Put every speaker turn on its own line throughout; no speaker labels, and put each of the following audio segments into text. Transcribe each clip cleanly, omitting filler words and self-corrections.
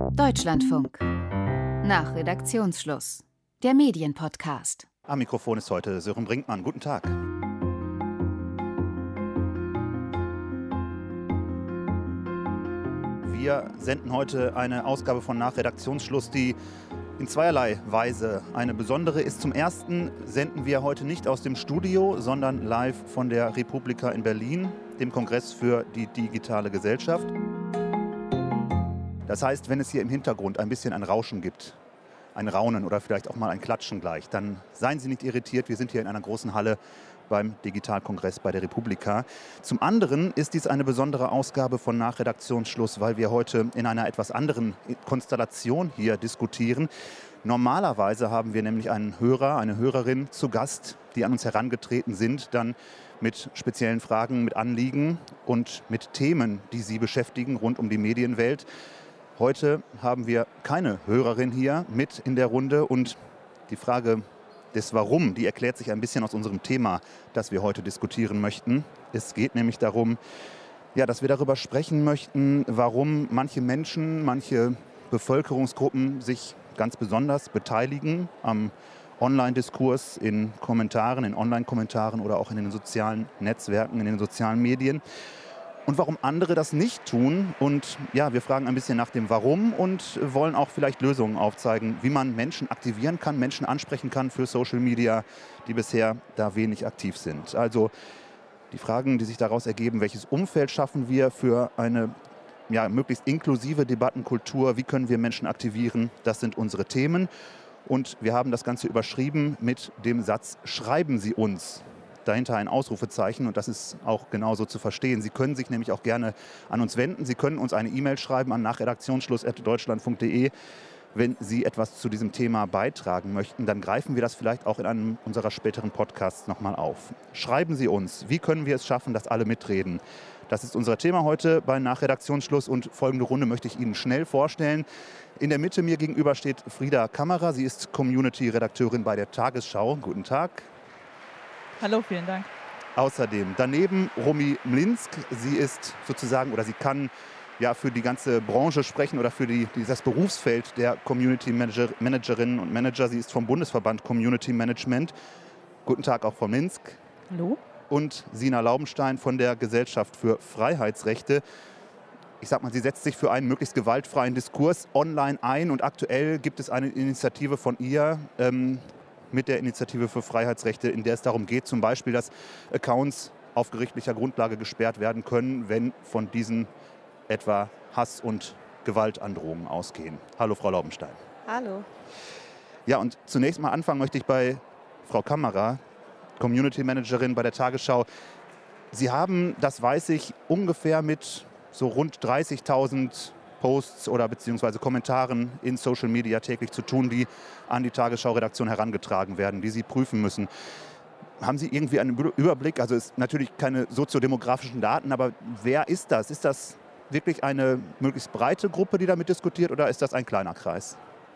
Deutschlandfunk. Nach Redaktionsschluss. Der Medienpodcast.
Am Mikrofon ist heute Sören Brinkmann. Guten Tag. Wir senden heute eine Ausgabe von Nach Redaktionsschluss, die in zweierlei Weise eine besondere ist. Zum Ersten senden wir heute nicht aus dem Studio, sondern live von der Republika in Berlin, dem Kongress für die digitale Gesellschaft. Das heißt, wenn es hier im Hintergrund ein bisschen ein Rauschen gibt, ein Raunen oder vielleicht auch mal ein Klatschen gleich, dann seien Sie nicht irritiert. Wir sind hier in einer großen Halle beim Digitalkongress bei der Republika. Zum anderen ist dies eine besondere Ausgabe von Nach Redaktionsschluss, weil wir heute in einer etwas anderen Konstellation hier diskutieren. Normalerweise haben wir nämlich einen Hörer, eine Hörerin zu Gast, die an uns herangetreten sind, dann mit speziellen Fragen, mit Anliegen und mit Themen, die sie beschäftigen rund um die Medienwelt. Heute haben wir keine Hörerin hier mit in der Runde und die Frage des Warum, die erklärt sich ein bisschen aus unserem Thema, das wir heute diskutieren möchten. Es geht nämlich darum, dass wir darüber sprechen möchten, warum manche Menschen, manche Bevölkerungsgruppen sich ganz besonders beteiligen am Online-Diskurs, in Kommentaren, in Online-Kommentaren oder auch in den sozialen Netzwerken, in den sozialen Medien. Und warum andere das nicht tun. Und wir fragen ein bisschen nach dem Warum und wollen auch vielleicht Lösungen aufzeigen, wie man Menschen aktivieren kann, Menschen ansprechen kann für Social Media, die bisher da wenig aktiv sind. Also die Fragen, die sich daraus ergeben, welches Umfeld schaffen wir für eine möglichst inklusive Debattenkultur, wie können wir Menschen aktivieren, das sind unsere Themen. Und wir haben das Ganze überschrieben mit dem Satz, schreiben Sie uns. Dahinter ein Ausrufezeichen und das ist auch genauso zu verstehen. Sie können sich nämlich auch gerne an uns wenden. Sie können uns eine E-Mail schreiben an nachredaktionsschluss@deutschlandfunk.de. Wenn Sie etwas zu diesem Thema beitragen möchten, dann greifen wir das vielleicht auch in einem unserer späteren Podcasts nochmal auf. Schreiben Sie uns, wie können wir es schaffen, dass alle mitreden? Das ist unser Thema heute bei Nachredaktionsschluss und folgende Runde möchte ich Ihnen schnell vorstellen. In der Mitte mir gegenüber steht Frida Kammerer. Sie ist Community-Redakteurin bei der Tagesschau. Guten Tag.
Hallo, vielen Dank.
Außerdem daneben Romy Mlinsk. Sie ist sozusagen oder sie kann für die ganze Branche sprechen oder für das Berufsfeld der Community Managerinnen und Manager. Sie ist vom Bundesverband Community Management. Guten Tag auch Frau Mlinsk.
Hallo.
Und Sina Laubenstein von der Gesellschaft für Freiheitsrechte. Ich sag mal, sie setzt sich für einen möglichst gewaltfreien Diskurs online ein und aktuell gibt es eine Initiative von ihr, mit der Initiative für Freiheitsrechte, in der es darum geht, zum Beispiel, dass Accounts auf gerichtlicher Grundlage gesperrt werden können, wenn von diesen etwa Hass- und Gewaltandrohungen ausgehen. Hallo, Frau Laubenstein.
Hallo.
Ja, und zunächst mal anfangen möchte ich bei Frau Kammerer, Community Managerin bei der Tagesschau. Sie haben, das weiß ich, ungefähr mit so rund 30.000 Posts oder beziehungsweise Kommentaren in Social Media täglich zu tun, die an die Tagesschau-Redaktion herangetragen werden, die Sie prüfen müssen. Haben Sie irgendwie einen Überblick? Also es ist natürlich keine soziodemografischen Daten, aber wer ist das? Ist das wirklich eine möglichst breite Gruppe, die damit diskutiert, oder ist das ein kleiner Kreis?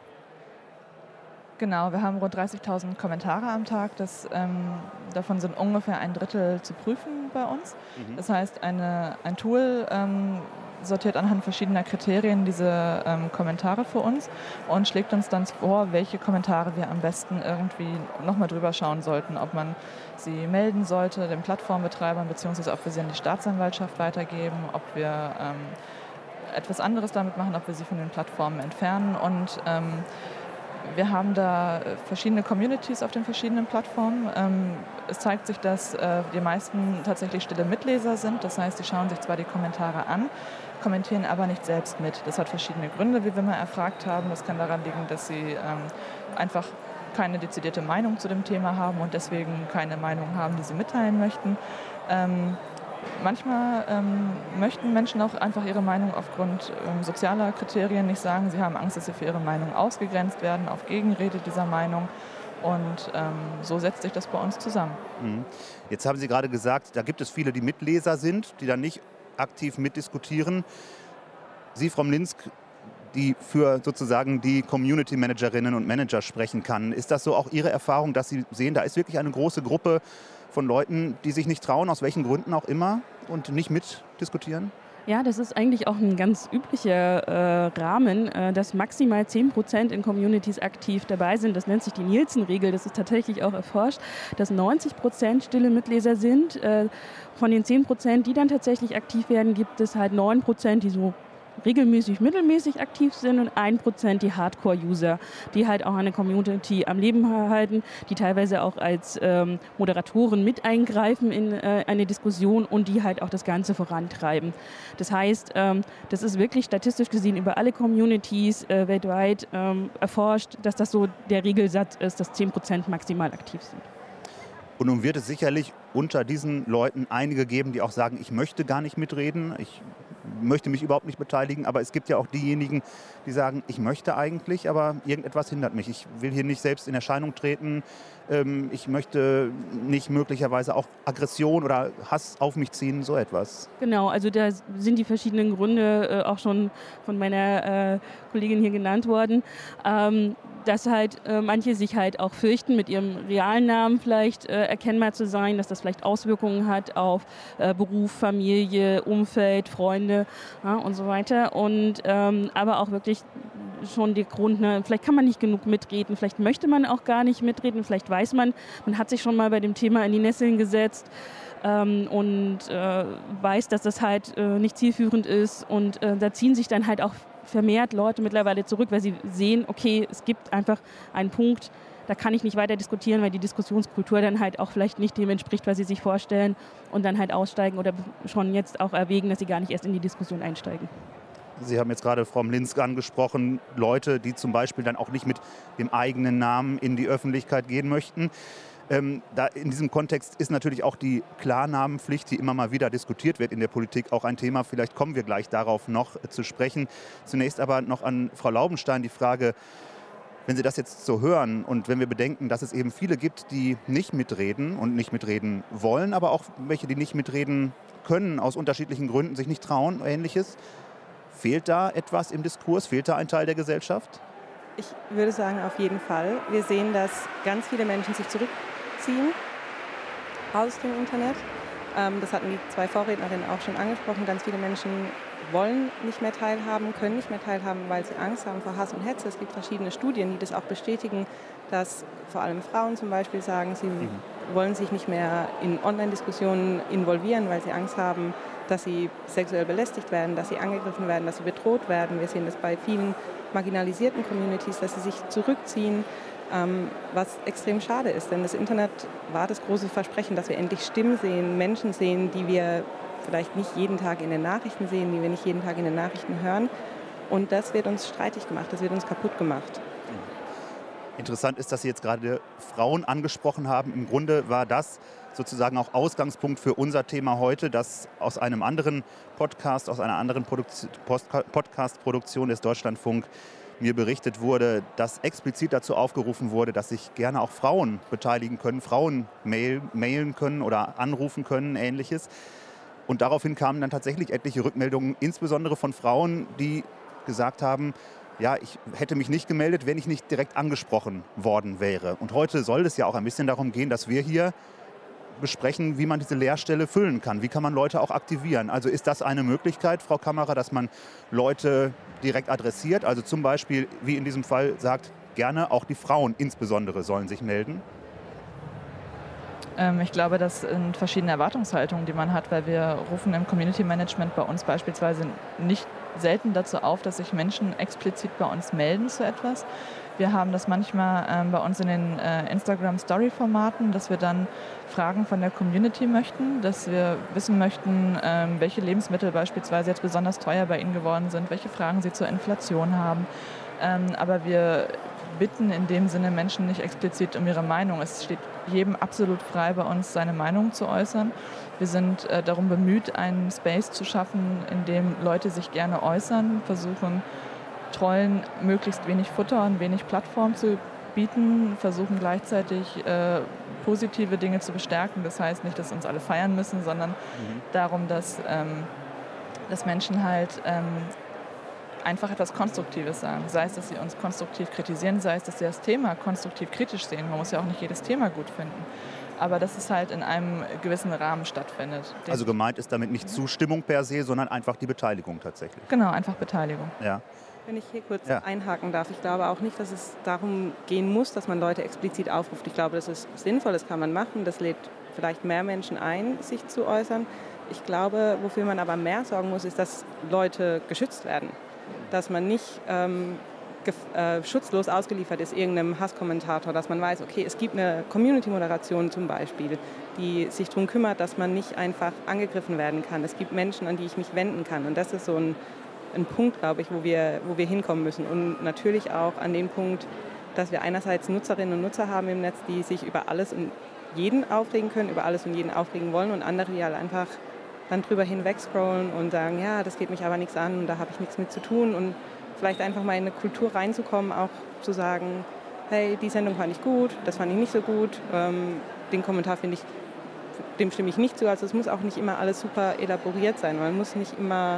Genau, wir haben rund 30.000 Kommentare am Tag. Davon sind ungefähr ein Drittel zu prüfen bei uns. Das heißt, ein Tool sortiert anhand verschiedener Kriterien diese Kommentare für uns und schlägt uns dann vor, welche Kommentare wir am besten irgendwie nochmal drüber schauen sollten, ob man sie melden sollte den Plattformbetreibern, beziehungsweise ob wir sie an die Staatsanwaltschaft weitergeben, ob wir etwas anderes damit machen, ob wir sie von den Plattformen entfernen. Und wir haben da verschiedene Communities auf den verschiedenen Plattformen. Es zeigt sich, dass die meisten tatsächlich stille Mitleser sind. Das heißt, sie schauen sich zwar die Kommentare an, kommentieren aber nicht selbst mit. Das hat verschiedene Gründe, wie wir mal erfragt haben. Das kann daran liegen, dass sie einfach keine dezidierte Meinung zu dem Thema haben und deswegen keine Meinung haben, die sie mitteilen möchten. Manchmal möchten Menschen auch einfach ihre Meinung aufgrund sozialer Kriterien nicht sagen. Sie haben Angst, dass sie für ihre Meinung ausgegrenzt werden, auf Gegenrede dieser Meinung. Und so setzt sich das bei uns zusammen.
Jetzt haben Sie gerade gesagt, da gibt es viele, die Mitleser sind, die dann nicht aktiv mitdiskutieren. Sie, Frau Mlinsk, die für sozusagen die Community-Managerinnen und Manager sprechen kann. Ist das so auch Ihre Erfahrung, dass Sie sehen, da ist wirklich eine große Gruppe von Leuten, die sich nicht trauen, aus welchen Gründen auch immer, und nicht mitdiskutieren?
Ja, das ist eigentlich auch ein ganz üblicher Rahmen, dass maximal 10% in Communities aktiv dabei sind. Das nennt sich die Nielsen-Regel, das ist tatsächlich auch erforscht, dass 90% stille Mitleser sind. Von den 10%, die dann tatsächlich aktiv werden, gibt es halt 9%, die so regelmäßig, mittelmäßig aktiv sind und 1% die Hardcore-User, die halt auch eine Community am Leben halten, die teilweise auch als Moderatoren mit eingreifen in eine Diskussion und die halt auch das Ganze vorantreiben. Das heißt, das ist wirklich statistisch gesehen über alle Communities weltweit erforscht, dass das so der Regelsatz ist, dass 10% maximal aktiv sind.
Und nun wird es sicherlich unter diesen Leuten einige geben, die auch sagen, ich möchte gar nicht mitreden, ich möchte mich überhaupt nicht beteiligen, aber es gibt ja auch diejenigen, die sagen, ich möchte eigentlich, aber irgendetwas hindert mich. Ich will hier nicht selbst in Erscheinung treten, ich möchte nicht möglicherweise auch Aggression oder Hass auf mich ziehen, so etwas.
Genau, also da sind die verschiedenen Gründe auch schon von meiner Kollegin hier genannt worden, dass halt manche sich halt auch fürchten, mit ihrem realen Namen vielleicht erkennbar zu sein, dass das vielleicht Auswirkungen hat auf Beruf, Familie, Umfeld, Freunde und so weiter. Und aber auch wirklich schon der Grund, vielleicht kann man nicht genug mitreden, vielleicht möchte man auch gar nicht mitreden, vielleicht weiß man hat sich schon mal bei dem Thema in die Nesseln gesetzt und weiß, dass das halt nicht zielführend ist. Und da ziehen sich dann halt auch vermehrt Leute mittlerweile zurück, weil sie sehen, okay, es gibt einfach einen Punkt, da kann ich nicht weiter diskutieren, weil die Diskussionskultur dann halt auch vielleicht nicht dem entspricht, was sie sich vorstellen und dann halt aussteigen oder schon jetzt auch erwägen, dass sie gar nicht erst in die Diskussion einsteigen.
Sie haben jetzt gerade Frau Mlinsk angesprochen, Leute, die zum Beispiel dann auch nicht mit dem eigenen Namen in die Öffentlichkeit gehen möchten. Da in diesem Kontext ist natürlich auch die Klarnamenpflicht, die immer mal wieder diskutiert wird in der Politik, auch ein Thema. Vielleicht kommen wir gleich darauf noch zu sprechen. Zunächst aber noch an Frau Laubenstein die Frage, wenn Sie das jetzt so hören und wenn wir bedenken, dass es eben viele gibt, die nicht mitreden und nicht mitreden wollen, aber auch welche, die nicht mitreden können, aus unterschiedlichen Gründen, sich nicht trauen, Ähnliches. Fehlt da etwas im Diskurs? Fehlt da ein Teil der Gesellschaft?
Ich würde sagen, auf jeden Fall. Wir sehen, dass ganz viele Menschen sich zurückziehen aus dem Internet. Das hatten die zwei Vorrednerinnen auch schon angesprochen. Ganz viele Menschen wollen nicht mehr teilhaben, können nicht mehr teilhaben, weil sie Angst haben vor Hass und Hetze. Es gibt verschiedene Studien, die das auch bestätigen, dass vor allem Frauen zum Beispiel sagen, sie wollen sich nicht mehr in Online-Diskussionen involvieren, weil sie Angst haben, dass sie sexuell belästigt werden, dass sie angegriffen werden, dass sie bedroht werden. Wir sehen das bei vielen marginalisierten Communities, dass sie sich zurückziehen, was extrem schade ist. Denn das Internet war das große Versprechen, dass wir endlich Stimmen sehen, Menschen sehen, die wir vielleicht nicht jeden Tag in den Nachrichten sehen, die wir nicht jeden Tag in den Nachrichten hören. Und das wird uns streitig gemacht, das wird uns kaputt gemacht.
Interessant ist, dass Sie jetzt gerade Frauen angesprochen haben. Im Grunde war das sozusagen auch Ausgangspunkt für unser Thema heute, dass aus einem anderen Podcast, aus einer anderen Podcast-Produktion des Deutschlandfunk mir berichtet wurde, dass explizit dazu aufgerufen wurde, dass sich gerne auch Frauen beteiligen können, Frauen mailen können oder anrufen können, Ähnliches. Und daraufhin kamen dann tatsächlich etliche Rückmeldungen, insbesondere von Frauen, die gesagt haben, ja, ich hätte mich nicht gemeldet, wenn ich nicht direkt angesprochen worden wäre. Und heute soll es ja auch ein bisschen darum gehen, dass wir hier besprechen, wie man diese Leerstelle füllen kann. Wie kann man Leute auch aktivieren? Also ist das eine Möglichkeit, Frau Kammerer, dass man Leute direkt adressiert? Also zum Beispiel, wie in diesem Fall sagt, gerne auch die Frauen insbesondere sollen sich melden?
Ich glaube, das sind verschiedene Erwartungshaltungen, die man hat, weil wir rufen im Community Management bei uns beispielsweise nicht selten dazu auf, dass sich Menschen explizit bei uns melden zu etwas. Wir haben das manchmal bei uns in den Instagram-Story-Formaten, dass wir dann Fragen von der Community möchten, dass wir wissen möchten, welche Lebensmittel beispielsweise jetzt besonders teuer bei ihnen geworden sind, welche Fragen sie zur Inflation haben. Aber wir bitten in dem Sinne Menschen nicht explizit um ihre Meinung. Es steht jedem absolut frei, bei uns seine Meinung zu äußern. Wir sind darum bemüht, einen Space zu schaffen, in dem Leute sich gerne äußern, versuchen, Trollen möglichst wenig Futter und wenig Plattform zu bieten, versuchen gleichzeitig positive Dinge zu bestärken. Das heißt nicht, dass uns alle feiern müssen, sondern darum, dass Menschen halt einfach etwas Konstruktives sagen. Sei es, dass sie uns konstruktiv kritisieren, sei es, dass sie das Thema konstruktiv kritisch sehen. Man muss ja auch nicht jedes Thema gut finden. aber dass es halt in einem gewissen Rahmen stattfindet.
Also gemeint ist damit nicht Zustimmung per se, sondern einfach die Beteiligung tatsächlich.
Genau, einfach Beteiligung.
Ja.
Wenn ich hier kurz einhaken darf, ich glaube auch nicht, dass es darum gehen muss, dass man Leute explizit aufruft. Ich glaube, das ist sinnvoll, das kann man machen, das lädt vielleicht mehr Menschen ein, sich zu äußern. Ich glaube, wofür man aber mehr sorgen muss, ist, dass Leute geschützt werden. Dass man nicht schutzlos ausgeliefert ist irgendeinem Hasskommentator, dass man weiß, okay, es gibt eine Community-Moderation zum Beispiel, die sich darum kümmert, dass man nicht einfach angegriffen werden kann. Es gibt Menschen, an die ich mich wenden kann, und das ist so ein Punkt, glaube ich, wo wir hinkommen müssen. Und natürlich auch an den Punkt, dass wir einerseits Nutzerinnen und Nutzer haben im Netz, die sich über alles und jeden aufregen können, über alles und jeden aufregen wollen, und andere, die halt einfach dann drüber hinweg scrollen und sagen, ja, das geht mich aber nichts an und da habe ich nichts mit zu tun, und vielleicht einfach mal in eine Kultur reinzukommen, auch zu sagen, hey, die Sendung fand ich gut, das fand ich nicht so gut, den Kommentar finde ich, dem stimme ich nicht zu. Also es muss auch nicht immer alles super elaboriert sein, man muss nicht immer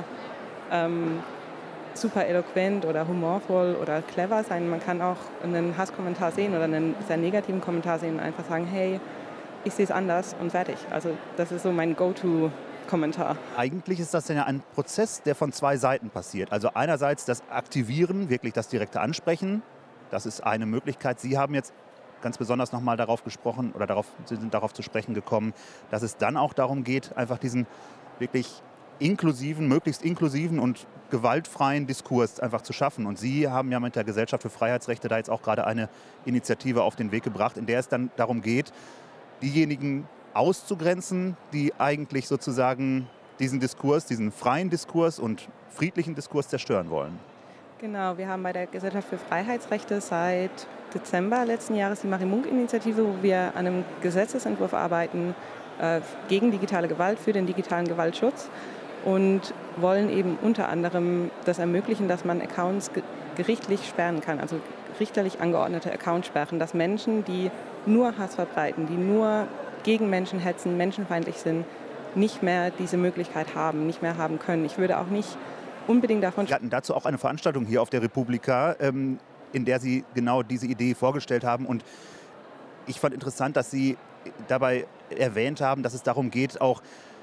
super eloquent oder humorvoll oder clever sein. Man kann auch einen Hasskommentar sehen oder einen sehr negativen Kommentar sehen und einfach sagen, hey, ich sehe es anders, und fertig. Also das ist so mein Go-To-Kommentar.
Eigentlich ist das ja ein Prozess, der von zwei Seiten passiert. Also einerseits das Aktivieren, wirklich das direkte Ansprechen. Das ist eine Möglichkeit. Sie haben jetzt ganz besonders nochmal darauf gesprochen oder sind darauf zu sprechen gekommen, dass es dann auch darum geht, einfach diesen wirklich möglichst inklusiven und gewaltfreien Diskurs einfach zu schaffen. Und Sie haben ja mit der Gesellschaft für Freiheitsrechte da jetzt auch gerade eine Initiative auf den Weg gebracht, in der es dann darum geht, diejenigen auszugrenzen, die eigentlich sozusagen diesen Diskurs, diesen freien Diskurs und friedlichen Diskurs zerstören wollen.
Genau, wir haben bei der Gesellschaft für Freiheitsrechte seit Dezember letzten Jahres die Marie-Munk-Initiative, wo wir an einem Gesetzesentwurf arbeiten gegen digitale Gewalt, für den digitalen Gewaltschutz, und wollen eben unter anderem das ermöglichen, dass man Accounts gerichtlich sperren kann, also richterlich angeordnete Accountsperren, dass Menschen, die nur Hass verbreiten, die nur gegen Menschen hetzen, menschenfeindlich sind, nicht mehr diese Möglichkeit haben, nicht mehr haben können. Ich würde auch nicht unbedingt davon...
Wir hatten dazu auch eine Veranstaltung hier auf der Republika, in der Sie genau diese Idee vorgestellt haben. Und ich fand interessant, dass Sie dabei erwähnt haben, dass es darum geht, auch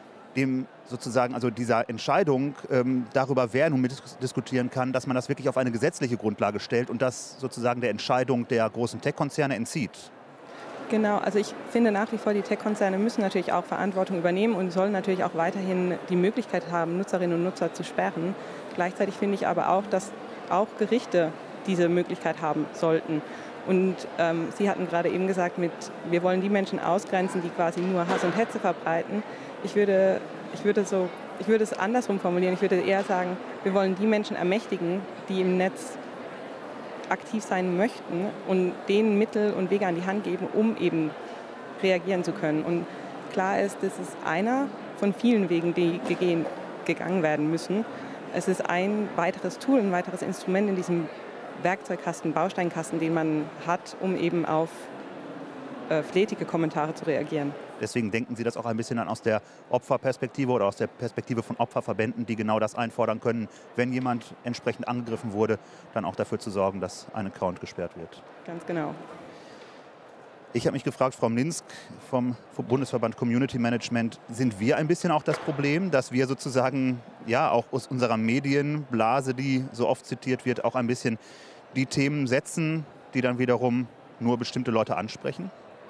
dieser Entscheidung darüber, wer nun mitdiskutieren kann, dass man das wirklich auf eine gesetzliche Grundlage stellt und das sozusagen der Entscheidung der großen Tech-Konzerne entzieht.
Genau, also ich finde nach wie vor, die Tech-Konzerne müssen natürlich auch Verantwortung übernehmen und sollen natürlich auch weiterhin die Möglichkeit haben, Nutzerinnen und Nutzer zu sperren. Gleichzeitig finde ich aber auch, dass auch Gerichte diese Möglichkeit haben sollten. Und Sie hatten gerade eben gesagt, wir wollen die Menschen ausgrenzen, die quasi nur Hass und Hetze verbreiten. Ich würde es andersrum formulieren. Ich würde eher sagen, wir wollen die Menschen ermächtigen, die im Netz aktiv sein möchten, und denen Mittel und Wege an die Hand geben, um eben reagieren zu können. Und klar ist, das ist einer von vielen Wegen, die gegangen werden müssen. Es ist ein weiteres Tool, ein weiteres Instrument in diesem Werkzeugkasten, Bausteinkasten, den man hat, um eben auf flätige Kommentare zu reagieren.
Deswegen denken Sie das auch ein bisschen dann aus der Opferperspektive oder aus der Perspektive von Opferverbänden, die genau das einfordern können, wenn jemand entsprechend angegriffen wurde, dann auch dafür zu sorgen, dass ein Account gesperrt wird.
Ganz genau.
Ich habe mich gefragt, Frau Minsk vom Bundesverband Community Management, sind wir ein bisschen auch das Problem, dass wir sozusagen ja auch aus unserer Medienblase, die so oft zitiert wird, auch ein bisschen die Themen setzen, die dann wiederum nur bestimmte Leute ansprechen?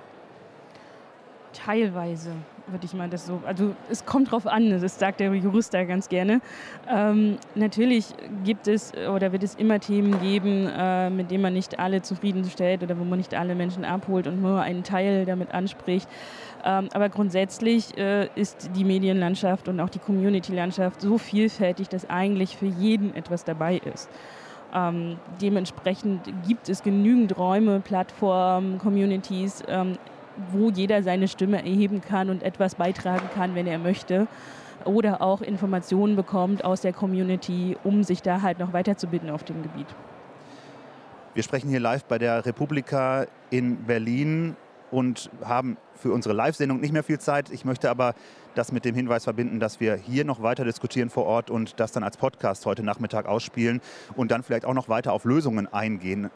Teilweise würde ich mal das so, also es kommt drauf an, das sagt der Jurist da ganz gerne. Natürlich gibt es oder wird es immer Themen geben, mit denen man nicht alle zufriedenstellt oder wo man nicht alle Menschen abholt und nur einen Teil damit anspricht. Aber grundsätzlich ist die Medienlandschaft und auch die Community-Landschaft so vielfältig, dass eigentlich für jeden etwas dabei ist. Dementsprechend gibt es genügend Räume, Plattformen, Communities, wo jeder seine Stimme erheben kann und etwas beitragen kann, wenn er möchte. Oder auch Informationen bekommt aus der Community, um sich da halt noch weiterzubilden auf dem Gebiet.
Wir sprechen hier live bei der Republika in Berlin und haben für unsere Live-Sendung nicht mehr viel Zeit. Ich möchte aber das mit dem Hinweis verbinden, dass wir hier noch weiter diskutieren vor Ort und das dann als Podcast heute Nachmittag ausspielen und dann vielleicht auch noch weiter auf Lösungen eingehen.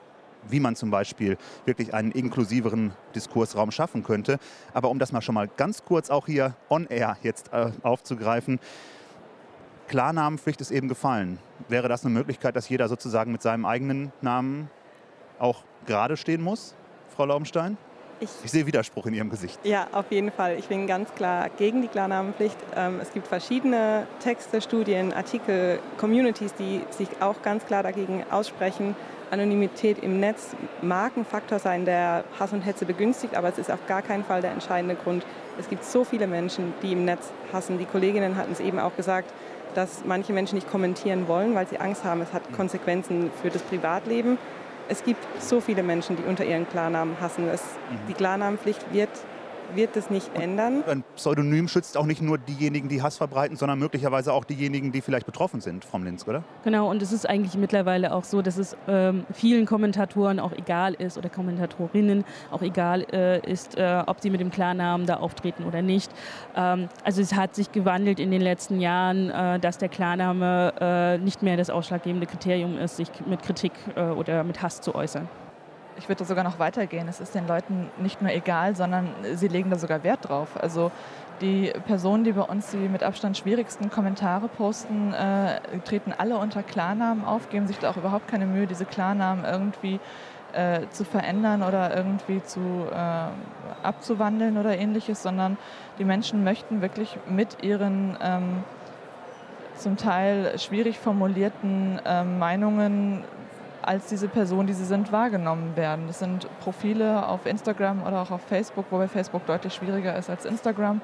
wie man zum Beispiel wirklich einen inklusiveren Diskursraum schaffen könnte. Aber um das mal schon mal ganz kurz auch hier on air jetzt aufzugreifen, Klarnamenpflicht ist eben gefallen. Wäre das eine Möglichkeit, dass jeder sozusagen mit seinem eigenen Namen auch gerade stehen muss, Frau Laubenstein? Ich sehe Widerspruch in Ihrem Gesicht.
Ja, auf jeden Fall. Ich bin ganz klar gegen die Klarnamenpflicht. Es gibt verschiedene Texte, Studien, Artikel, Communities, die sich auch ganz klar dagegen aussprechen. Anonymität im Netz mag ein Faktor sein, der Hass und Hetze begünstigt, aber es ist auf gar keinen Fall der entscheidende Grund. Es gibt so viele Menschen, die im Netz hassen. Die Kolleginnen hatten es eben auch gesagt, dass manche Menschen nicht kommentieren wollen, weil sie Angst haben, es hat Konsequenzen für das Privatleben. Es gibt so viele Menschen, die unter ihren Klarnamen hassen. Die Klarnamenpflicht wird es nicht ändern.
Ein Pseudonym schützt auch nicht nur diejenigen, die Hass verbreiten, sondern möglicherweise auch diejenigen, die vielleicht betroffen sind, Frau Mlinsk, oder?
Genau, und es ist eigentlich mittlerweile auch so, dass es vielen Kommentatoren auch egal ist oder Kommentatorinnen auch egal ist, ob sie mit dem Klarnamen da auftreten oder nicht. Also es hat sich gewandelt in den letzten Jahren, dass der Klarname nicht mehr das ausschlaggebende Kriterium ist, sich mit Kritik oder mit Hass zu äußern.
Ich würde sogar noch weitergehen. Es ist den Leuten nicht nur egal, sondern sie legen da sogar Wert drauf. Also die Personen, die bei uns die mit Abstand schwierigsten Kommentare posten, treten alle unter Klarnamen auf, geben sich da auch überhaupt keine Mühe, diese Klarnamen irgendwie zu verändern oder irgendwie abzuwandeln oder ähnliches, sondern die Menschen möchten wirklich mit ihren zum Teil schwierig formulierten Meinungen als diese Person, die sie sind, wahrgenommen werden. Das sind Profile auf Instagram oder auch auf Facebook, wobei Facebook deutlich schwieriger ist als Instagram.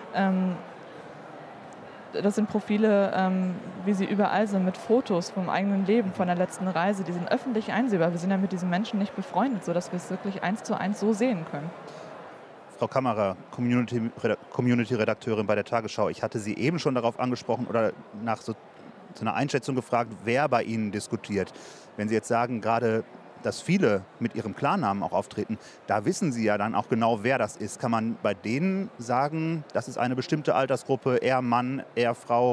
Das sind Profile, wie sie überall sind, mit Fotos vom eigenen Leben, von der letzten Reise. Die sind öffentlich einsehbar. Wir sind ja mit diesen Menschen nicht befreundet, sodass wir es wirklich 1:1 so sehen können.
Frau Kammerer, Community-Redakteurin bei der Tagesschau, ich hatte Sie eben schon darauf angesprochen oder nach so einer Einschätzung gefragt, wer bei Ihnen diskutiert. Wenn Sie jetzt sagen, gerade, dass viele mit ihrem Klarnamen auch auftreten, da wissen Sie ja dann auch genau, wer das ist. Kann man bei denen sagen, das ist eine bestimmte Altersgruppe, eher Mann, eher Frau,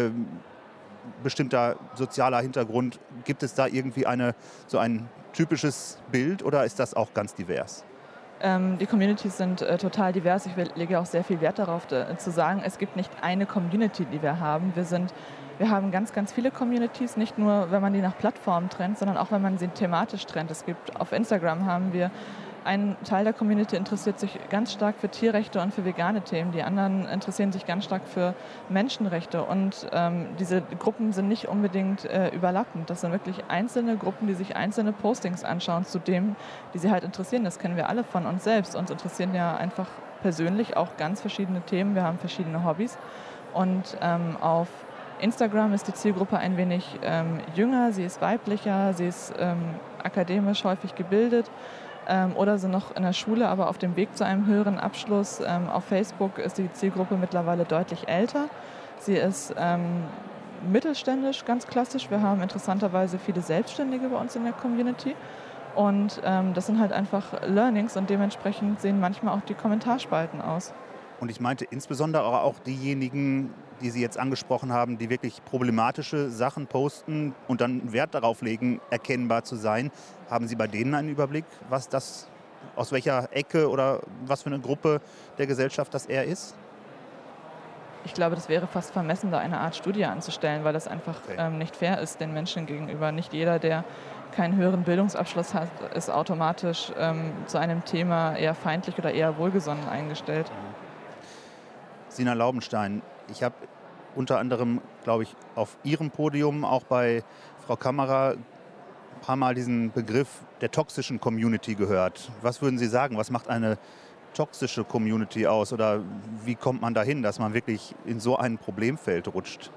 bestimmter sozialer Hintergrund? Gibt es da irgendwie so ein typisches Bild oder ist das auch ganz divers?
Die Communities sind total divers. Ich lege auch sehr viel Wert darauf, zu sagen, es gibt nicht eine Community, die wir haben. Wir haben ganz, ganz viele Communities, nicht nur, wenn man die nach Plattformen trennt, sondern auch, wenn man sie thematisch trennt. Auf Instagram haben wir einen Teil der Community interessiert sich ganz stark für Tierrechte und für vegane Themen. Die anderen interessieren sich ganz stark für Menschenrechte. Und diese Gruppen sind nicht unbedingt überlappend. Das sind wirklich einzelne Gruppen, die sich einzelne Postings anschauen zu dem, die sie halt interessieren. Das kennen wir alle von uns selbst. Uns interessieren ja einfach persönlich auch ganz verschiedene Themen. Wir haben verschiedene Hobbys. Und auf Instagram ist die Zielgruppe ein wenig jünger, sie ist weiblicher, sie ist akademisch häufig gebildet oder sind noch in der Schule, aber auf dem Weg zu einem höheren Abschluss. Auf Facebook ist die Zielgruppe mittlerweile deutlich älter. Sie ist mittelständisch, ganz klassisch. Wir haben interessanterweise viele Selbstständige bei uns in der Community. Und das sind halt einfach Learnings und dementsprechend sehen manchmal auch die Kommentarspalten aus.
Und ich meinte insbesondere auch diejenigen, die Sie jetzt angesprochen haben, die wirklich problematische Sachen posten und dann Wert darauf legen, erkennbar zu sein. Haben Sie bei denen einen Überblick, aus welcher Ecke oder was für eine Gruppe der Gesellschaft das eher ist?
Ich glaube, das wäre fast vermessen, da eine Art Studie anzustellen, weil das einfach nicht fair ist den Menschen gegenüber. Nicht jeder, der keinen höheren Bildungsabschluss hat, ist automatisch zu einem Thema eher feindlich oder eher wohlgesonnen eingestellt.
Sina Laubenstein, ich habe unter anderem, glaube ich, auf Ihrem Podium, auch bei Frau Kammerer, ein paar Mal diesen Begriff der toxischen Community gehört. Was würden Sie sagen, was macht eine toxische Community aus oder wie kommt man dahin, dass man wirklich in so ein Problemfeld rutscht?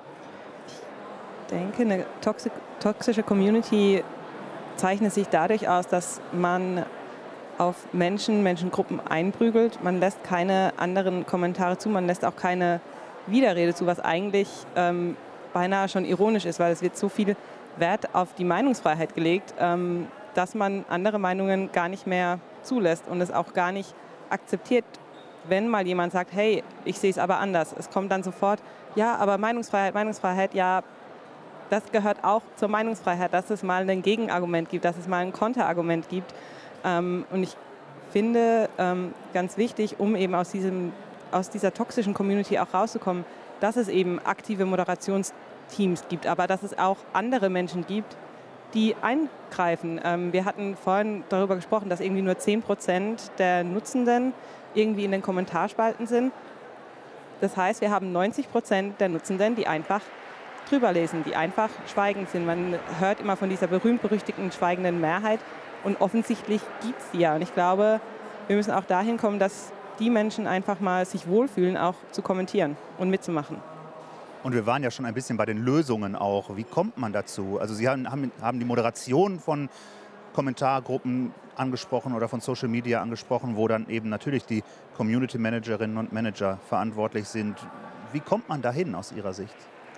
Ich denke, eine toxische Community zeichnet sich dadurch aus, dass man auf Menschengruppen einprügelt. Man lässt keine anderen Kommentare zu, man lässt auch keine Widerrede zu, was eigentlich beinahe schon ironisch ist, weil es wird so viel Wert auf die Meinungsfreiheit gelegt, dass man andere Meinungen gar nicht mehr zulässt und es auch gar nicht akzeptiert, wenn mal jemand sagt, hey, ich sehe es aber anders. Es kommt dann sofort, ja, aber Meinungsfreiheit, ja, das gehört auch zur Meinungsfreiheit, dass es mal ein Gegenargument gibt, dass es mal ein Konterargument gibt. Und ich finde ganz wichtig, um eben aus dieser toxischen Community auch rauszukommen, dass es eben aktive Moderationsteams gibt, aber dass es auch andere Menschen gibt, die eingreifen. Wir hatten vorhin darüber gesprochen, dass irgendwie nur 10% der Nutzenden irgendwie in den Kommentarspalten sind. Das heißt, wir haben 90% der Nutzenden, die einfach drüber lesen, die einfach schweigend sind. Man hört immer von dieser berühmt-berüchtigten schweigenden Mehrheit und offensichtlich gibt es die ja. Und ich glaube, wir müssen auch dahin kommen, dass die Menschen einfach mal sich wohlfühlen, auch zu kommentieren und mitzumachen.
Und wir waren ja schon ein bisschen bei den Lösungen auch. Wie kommt man dazu? Also Sie haben die Moderation von Kommentargruppen angesprochen oder von Social Media angesprochen, wo dann eben natürlich die Community Managerinnen und Manager verantwortlich sind. Wie kommt man dahin aus Ihrer Sicht?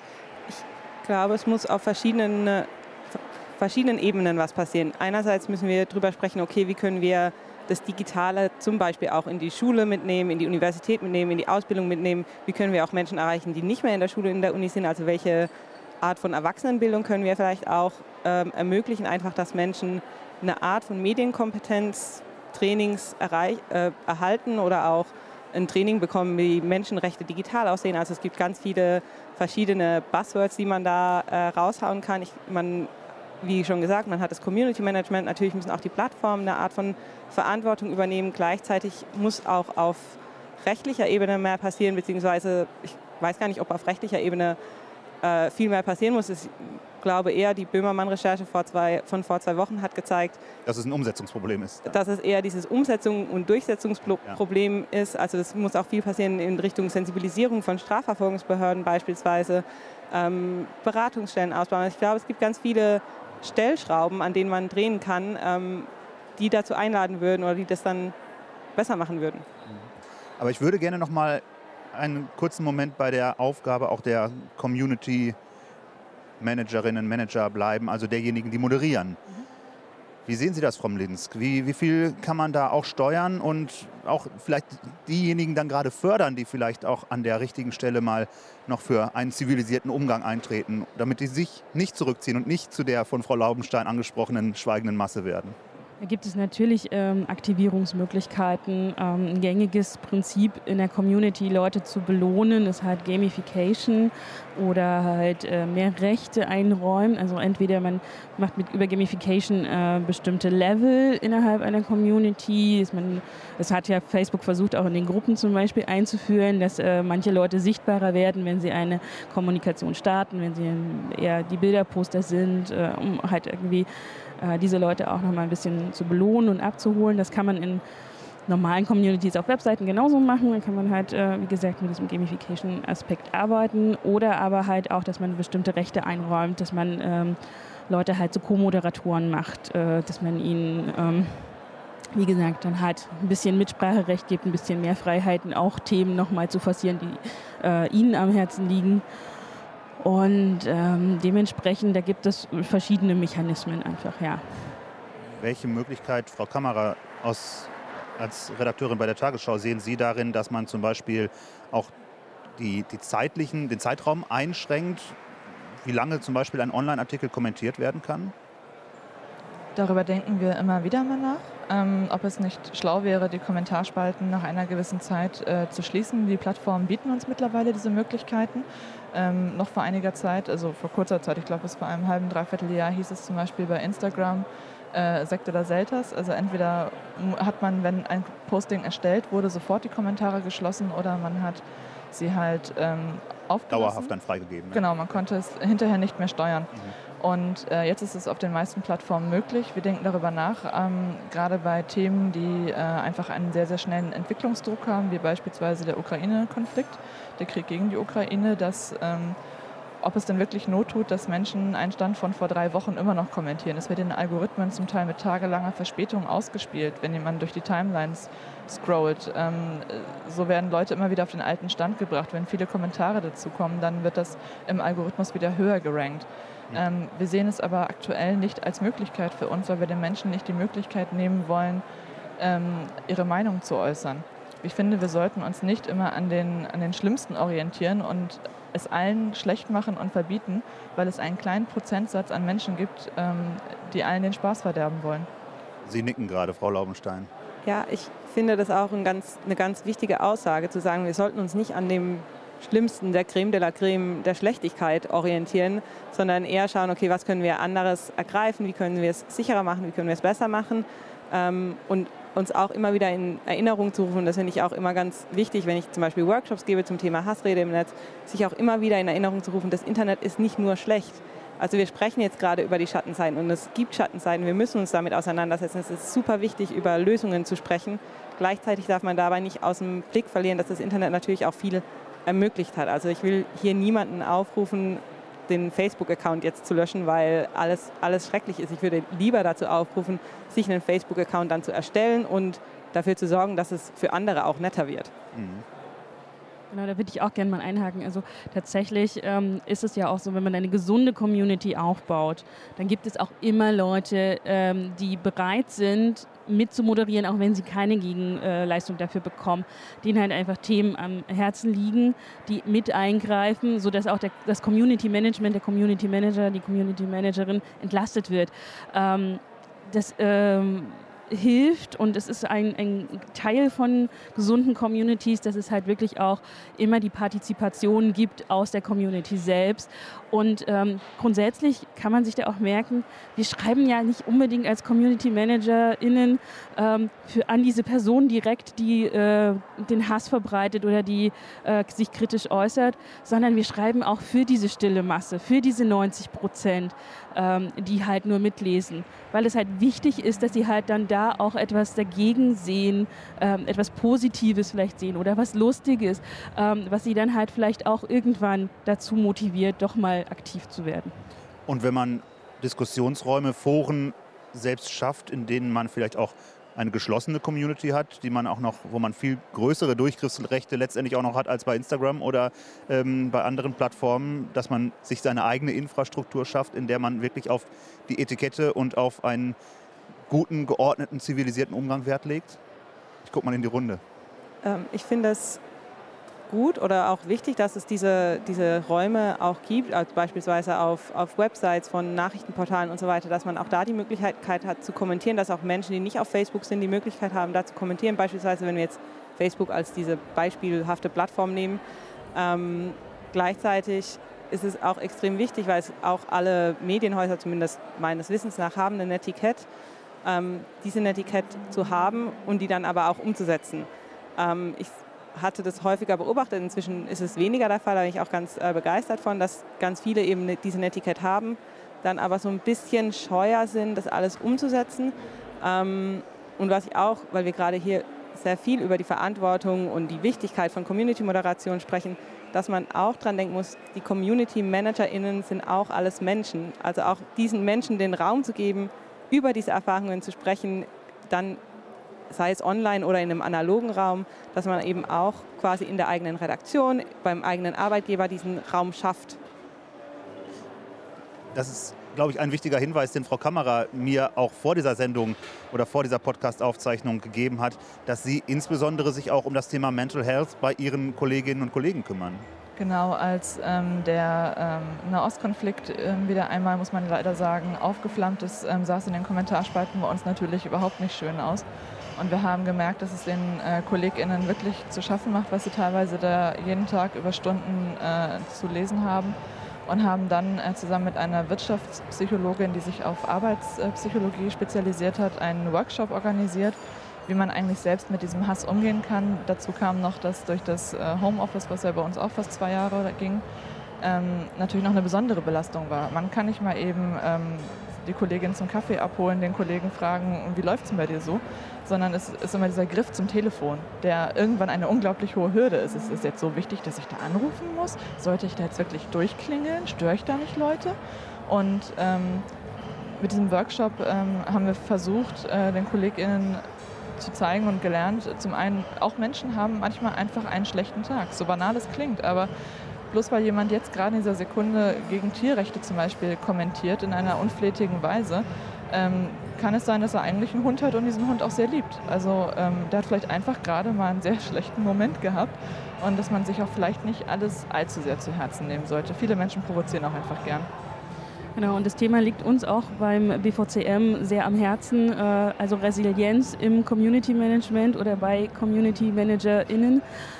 Ich glaube, es muss auf verschiedenen Ebenen was passieren. Einerseits müssen wir darüber sprechen, okay, wie können wir das Digitale zum Beispiel auch in die Schule mitnehmen, in die Universität mitnehmen, in die Ausbildung mitnehmen. Wie können wir auch Menschen erreichen, die nicht mehr in der Schule, in der Uni sind? Also welche Art von Erwachsenenbildung können wir vielleicht auch ermöglichen, einfach, dass Menschen eine Art von Medienkompetenz-Trainings erhalten oder auch ein Training bekommen, wie Menschenrechte digital aussehen. Also es gibt ganz viele verschiedene Buzzwords, die man da raushauen kann. Wie schon gesagt, man hat das Community Management, natürlich müssen auch die Plattformen eine Art von Verantwortung übernehmen. Gleichzeitig muss auch auf rechtlicher Ebene mehr passieren, beziehungsweise ich weiß gar nicht, ob auf rechtlicher Ebene viel mehr passieren muss. Ich glaube eher, die Böhmermann-Recherche von vor 2 Wochen hat gezeigt,
dass es ein Umsetzungsproblem ist.
Dass es eher dieses Umsetzung- und Durchsetzungsproblem ist. Also es muss auch viel passieren in Richtung Sensibilisierung von Strafverfolgungsbehörden beispielsweise, Beratungsstellen ausbauen. Ich glaube, es gibt ganz viele Stellschrauben, an denen man drehen kann, die dazu einladen würden oder die das dann besser machen würden.
Aber ich würde gerne noch mal einen kurzen Moment bei der Aufgabe auch der Community Managerinnen, Manager bleiben, also derjenigen, die moderieren. Wie sehen Sie das, Frau Mlinsk? Wie viel kann man da auch steuern und auch vielleicht diejenigen dann gerade fördern, die vielleicht auch an der richtigen Stelle mal noch für einen zivilisierten Umgang eintreten, damit die sich nicht zurückziehen und nicht zu der von Frau Laubenstein angesprochenen schweigenden Masse werden?
Da gibt es natürlich Aktivierungsmöglichkeiten. Ein gängiges Prinzip in der Community, Leute zu belohnen, ist halt Gamification oder halt mehr Rechte einräumen. Also entweder man macht über Gamification bestimmte Level innerhalb einer Community. Das hat ja Facebook versucht, auch in den Gruppen zum Beispiel einzuführen, dass manche Leute sichtbarer werden, wenn sie eine Kommunikation starten, wenn sie eher die Bilderposter sind, um halt irgendwie diese Leute auch noch mal ein bisschen zu belohnen und abzuholen. Das kann man in normalen Communities auf Webseiten genauso machen. Dann kann man halt, wie gesagt, mit diesem Gamification-Aspekt arbeiten. Oder aber halt auch, dass man bestimmte Rechte einräumt, dass man Leute halt zu Co-Moderatoren macht, dass man ihnen, wie gesagt, dann halt ein bisschen Mitspracherecht gibt, ein bisschen mehr Freiheiten, auch Themen nochmal zu forcieren, die ihnen am Herzen liegen. Und dementsprechend, da gibt es verschiedene Mechanismen einfach, ja.
Welche Möglichkeit, Frau Kammerer, als Redakteurin bei der Tagesschau, sehen Sie darin, dass man zum Beispiel auch den Zeitraum einschränkt, wie lange zum Beispiel ein Online-Artikel kommentiert werden kann?
Darüber denken wir immer wieder mal nach, ob es nicht schlau wäre, die Kommentarspalten nach einer gewissen Zeit zu schließen. Die Plattformen bieten uns mittlerweile diese Möglichkeiten. Noch vor einiger Zeit, also vor kurzer Zeit, ich glaube bis vor einem halben, dreiviertel Jahr, hieß es zum Beispiel bei Instagram Sekt oder Selters. Also entweder hat man, wenn ein Posting erstellt wurde, sofort die Kommentare geschlossen oder man hat sie halt aufgelassen.
Dauerhaft dann freigegeben. Ne?
Genau, man konnte es hinterher nicht mehr steuern. Und jetzt ist es auf den meisten Plattformen möglich. Wir denken darüber nach, gerade bei Themen, die einfach einen sehr, sehr schnellen Entwicklungsdruck haben, wie beispielsweise der Ukraine-Konflikt, der Krieg gegen die Ukraine, dass ob es denn wirklich Not tut, dass Menschen einen Stand von vor 3 Wochen immer noch kommentieren. Es wird in den Algorithmen zum Teil mit tagelanger Verspätung ausgespielt, wenn jemand durch die Timelines scrollt. So werden Leute immer wieder auf den alten Stand gebracht. Wenn viele Kommentare dazu kommen, dann wird das im Algorithmus wieder höher gerankt. Wir sehen es aber aktuell nicht als Möglichkeit für uns, weil wir den Menschen nicht die Möglichkeit nehmen wollen, ihre Meinung zu äußern. Ich finde, wir sollten uns nicht immer an den Schlimmsten orientieren und es allen schlecht machen und verbieten, weil es einen kleinen Prozentsatz an Menschen gibt, die allen den Spaß verderben wollen.
Sie nicken gerade, Frau Laubenstein.
Ja, ich finde das auch eine ganz wichtige Aussage, zu sagen, wir sollten uns nicht an dem Schlimmsten, der Creme de la Creme der Schlechtigkeit orientieren, sondern eher schauen, okay, was können wir anderes ergreifen, wie können wir es sicherer machen, wie können wir es besser machen und uns auch immer wieder in Erinnerung zu rufen. Das finde ich auch immer ganz wichtig, wenn ich zum Beispiel Workshops gebe zum Thema Hassrede im Netz, sich auch immer wieder in Erinnerung zu rufen, das Internet ist nicht nur schlecht. Also wir sprechen jetzt gerade über die Schattenseiten und es gibt Schattenseiten, wir müssen uns damit auseinandersetzen. Es ist super wichtig, über Lösungen zu sprechen. Gleichzeitig darf man dabei nicht aus dem Blick verlieren, dass das Internet natürlich auch viel ermöglicht hat. Also ich will hier niemanden aufrufen, den Facebook-Account jetzt zu löschen, weil alles schrecklich ist. Ich würde lieber dazu aufrufen, sich einen Facebook-Account dann zu erstellen und dafür zu sorgen, dass es für andere auch netter wird.
Genau, da würde ich auch gerne mal einhaken. Also tatsächlich ist es ja auch so, wenn man eine gesunde Community aufbaut, dann gibt es auch immer Leute, die bereit sind, mitzumoderieren, auch wenn sie keine Gegenleistung dafür bekommen, denen halt einfach Themen am Herzen liegen, die mit eingreifen, sodass auch das Community Management, der Community Manager, die Community Managerin entlastet wird. Das hilft und es ist ein Teil von gesunden Communities, dass es halt wirklich auch immer die Partizipation gibt aus der Community selbst. Und grundsätzlich kann man sich da auch merken, wir schreiben ja nicht unbedingt als Community ManagerInnen an diese Person direkt, die den Hass verbreitet oder die sich kritisch äußert, sondern wir schreiben auch für diese stille Masse, für diese 90%, die halt nur mitlesen. Weil es halt wichtig ist, dass sie halt dann da auch etwas dagegen sehen, etwas Positives vielleicht sehen oder was Lustiges, was sie dann halt vielleicht auch irgendwann dazu motiviert, doch mal aktiv zu werden.
Und wenn man Diskussionsräume, Foren selbst schafft, in denen man vielleicht auch eine geschlossene Community hat, die man auch noch, wo man viel größere Durchgriffsrechte letztendlich auch noch hat als bei Instagram oder bei anderen Plattformen, dass man sich seine eigene Infrastruktur schafft, in der man wirklich auf die Etikette und auf einen guten, geordneten, zivilisierten Umgang Wert legt? Ich gucke mal in die Runde.
Ich finde es gut oder auch wichtig, dass es diese Räume auch gibt, also beispielsweise auf Websites von Nachrichtenportalen und so weiter, dass man auch da die Möglichkeit hat zu kommentieren, dass auch Menschen, die nicht auf Facebook sind, die Möglichkeit haben, da zu kommentieren. Beispielsweise, wenn wir jetzt Facebook als diese beispielhafte Plattform nehmen. Gleichzeitig ist es auch extrem wichtig, weil es auch alle Medienhäuser, zumindest meines Wissens nach, haben ein Etikett, diese Etikett zu haben und die dann aber auch umzusetzen. Ich hatte das häufiger beobachtet, inzwischen ist es weniger der Fall, da bin ich auch ganz begeistert von, dass ganz viele eben diesen Etikett haben, dann aber so ein bisschen scheuer sind, das alles umzusetzen. Und was ich auch, weil wir gerade hier sehr viel über die Verantwortung und die Wichtigkeit von Community-Moderation sprechen, dass man auch dran denken muss, die Community-ManagerInnen sind auch alles Menschen. Also auch diesen Menschen den Raum zu geben, über diese Erfahrungen zu sprechen, dann sei es online oder in einem analogen Raum, dass man eben auch quasi in der eigenen Redaktion, beim eigenen Arbeitgeber diesen Raum schafft.
Das ist, glaube ich, ein wichtiger Hinweis, den Frau Kammerer mir auch vor dieser Sendung oder vor dieser Podcast-Aufzeichnung gegeben hat, dass Sie insbesondere sich auch um das Thema Mental Health bei Ihren Kolleginnen und Kollegen kümmern.
Genau, als der Nahostkonflikt wieder einmal, muss man leider sagen, aufgeflammt ist, sah es in den Kommentarspalten bei uns natürlich überhaupt nicht schön aus. Und wir haben gemerkt, dass es den KollegInnen wirklich zu schaffen macht, was sie teilweise da jeden Tag über Stunden zu lesen haben. Und haben dann zusammen mit einer Wirtschaftspsychologin, die sich auf Arbeitspsychologie spezialisiert hat, einen Workshop organisiert, wie man eigentlich selbst mit diesem Hass umgehen kann. Dazu kam noch, dass durch das Homeoffice, was ja bei uns auch fast 2 Jahre ging, natürlich noch eine besondere Belastung war. Man kann nicht mal eben die Kollegin zum Kaffee abholen, den Kollegen fragen, wie läuft es denn bei dir so? Sondern es ist immer dieser Griff zum Telefon, der irgendwann eine unglaublich hohe Hürde ist. Es ist jetzt so wichtig, dass ich da anrufen muss? Sollte ich da jetzt wirklich durchklingeln? Störe ich da nicht Leute? Und mit diesem Workshop haben wir versucht, den KollegInnen zu zeigen und gelernt, zum einen, auch Menschen haben manchmal einfach einen schlechten Tag. So banal es klingt, aber bloß weil jemand jetzt gerade in dieser Sekunde gegen Tierrechte zum Beispiel kommentiert in einer unflätigen Weise, kann es sein, dass er eigentlich einen Hund hat und diesen Hund auch sehr liebt. Also der hat vielleicht einfach gerade mal einen sehr schlechten Moment gehabt und dass man sich auch vielleicht nicht alles allzu sehr zu Herzen nehmen sollte. Viele Menschen provozieren auch einfach gern.
Genau, und das Thema liegt uns auch beim BVCM sehr am Herzen, also Resilienz im Community Management oder bei Community ManagerInnen.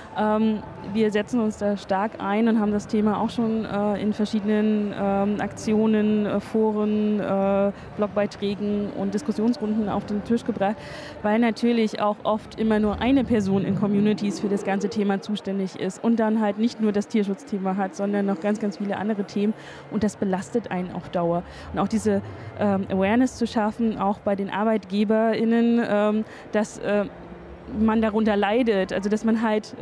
Wir setzen uns da stark ein und haben das Thema auch schon in verschiedenen Aktionen, Foren, Blogbeiträgen und Diskussionsrunden auf den Tisch gebracht, weil natürlich auch oft immer nur eine Person in Communities für das ganze Thema zuständig ist und dann halt nicht nur das Tierschutzthema hat, sondern noch ganz, ganz viele andere Themen und das belastet einen auf Dauer. Und auch diese Awareness zu schaffen, auch bei den ArbeitgeberInnen, dass man darunter leidet, also dass man halt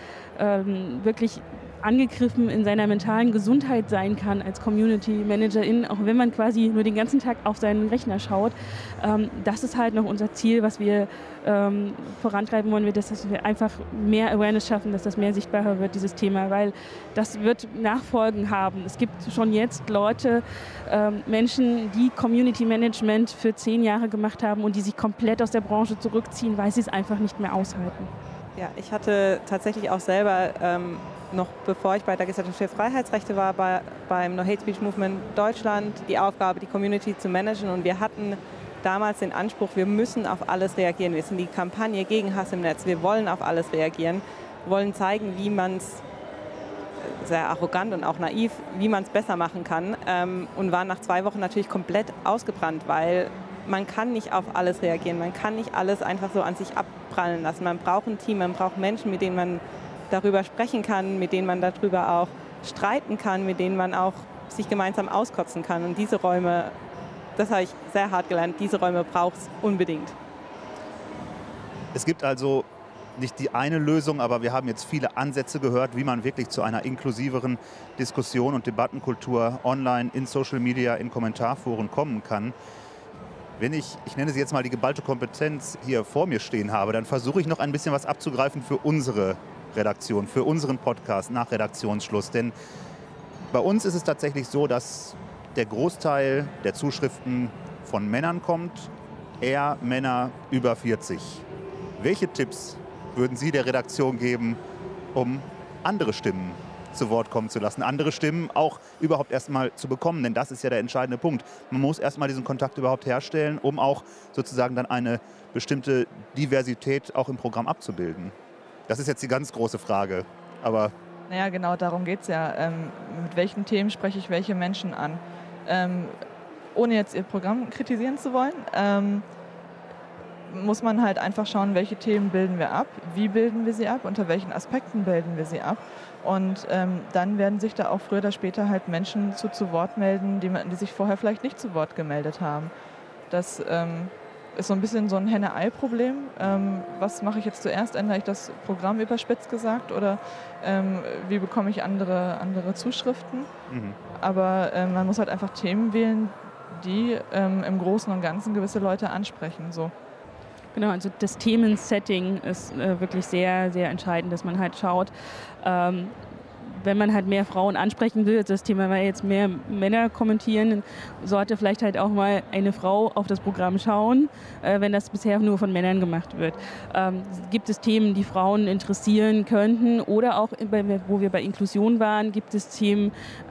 wirklich angegriffen in seiner mentalen Gesundheit sein kann als Community Managerin, auch wenn man quasi nur den ganzen Tag auf seinen Rechner schaut. Das ist halt noch unser Ziel, was wir vorantreiben wollen, dass wir einfach mehr Awareness schaffen, dass das mehr sichtbarer wird, dieses Thema, weil das wird Nachfolgen haben. Es gibt schon jetzt Leute, Menschen, die Community Management für 10 Jahre gemacht haben und die sich komplett aus der Branche zurückziehen, weil sie es einfach nicht mehr aushalten.
Ja, ich hatte tatsächlich auch selber noch bevor ich bei der Gesellschaft für Freiheitsrechte war, beim No Hate Speech Movement Deutschland, die Aufgabe, die Community zu managen. Und wir hatten damals den Anspruch, wir müssen auf alles reagieren. Wir sind die Kampagne gegen Hass im Netz. Wir wollen auf alles reagieren, wollen zeigen, wie man es, sehr arrogant und auch naiv, wie man es besser machen kann. Und waren nach 2 Wochen natürlich komplett ausgebrannt, weil man kann nicht auf alles reagieren. Man kann nicht alles einfach so an sich abprallen lassen. Man braucht ein Team, man braucht Menschen, mit denen man darüber sprechen kann, mit denen man darüber auch streiten kann, mit denen man auch sich gemeinsam auskotzen kann. Und diese Räume, das habe ich sehr hart gelernt, diese Räume braucht es unbedingt.
Es gibt also nicht die eine Lösung, aber wir haben jetzt viele Ansätze gehört, wie man wirklich zu einer inklusiveren Diskussion und Debattenkultur online, in Social Media, in Kommentarforen kommen kann. Wenn ich nenne sie jetzt mal die geballte Kompetenz, hier vor mir stehen habe, dann versuche ich noch ein bisschen was abzugreifen für unsere Redaktion, für unseren Podcast nach Redaktionsschluss. Denn bei uns ist es tatsächlich so, dass der Großteil der Zuschriften von Männern kommt, eher Männer über 40. Welche Tipps würden Sie der Redaktion geben, um andere Stimmen zu Wort kommen zu lassen, andere Stimmen auch überhaupt erstmal zu bekommen? Denn das ist ja der entscheidende Punkt. Man muss erstmal diesen Kontakt überhaupt herstellen, um auch sozusagen dann eine bestimmte Diversität auch im Programm abzubilden. Das ist jetzt die ganz große Frage, aber...
Naja, genau, darum geht es ja. Mit welchen Themen spreche ich welche Menschen an? Ohne jetzt ihr Programm kritisieren zu wollen, muss man halt einfach schauen, welche Themen bilden wir ab, wie bilden wir sie ab, unter welchen Aspekten bilden wir sie ab. Und dann werden sich da auch früher oder später halt Menschen zu Wort melden, die sich vorher vielleicht nicht zu Wort gemeldet haben. Das ist so ein bisschen so ein Henne-Ei-Problem. Was mache ich jetzt zuerst? Ändere ich das Programm überspitzt gesagt oder wie bekomme ich andere Zuschriften? Mhm. Aber man muss halt einfach Themen wählen, die im Großen und Ganzen gewisse Leute ansprechen. So.
Genau, also das Themensetting ist wirklich sehr, sehr entscheidend, dass man halt schaut, wenn man halt mehr Frauen ansprechen will, das Thema war jetzt mehr Männer kommentieren, sollte vielleicht halt auch mal eine Frau auf das Programm schauen, wenn das bisher nur von Männern gemacht wird. Gibt es Themen, die Frauen interessieren könnten oder auch, wo wir bei Inklusion waren, gibt es Themen,